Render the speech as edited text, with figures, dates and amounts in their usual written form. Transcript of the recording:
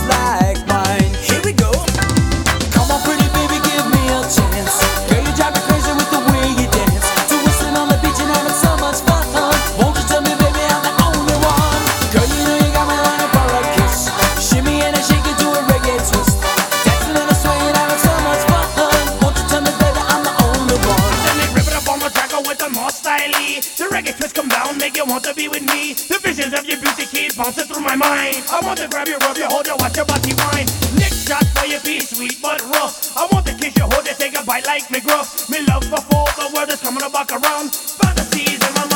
like mine. Here we go. Come on, pretty baby, give me a chance. Girl, you drive me crazy with the way you dance. Twisting on the beach and having so much fun. Won't you tell me, baby, I'm the only one? Girl, you know you got me running for a kiss. Shimmy and a shake it to a reggae twist. Dancing and a swaying, having so much fun. Won't you tell me, baby, I'm the only one? Then they rip it up on my track with the more styly. The reggae twist come down, make you want to be with me. The visions of your beauty keep bouncing through my mind. I want to grab you, rub you, hold you, watch your body wine. Lick shot for your be sweet but rough. I want to kiss you, hold you, take a bite like me gruff. Me love before the world is coming back around. Fantasies in my mind.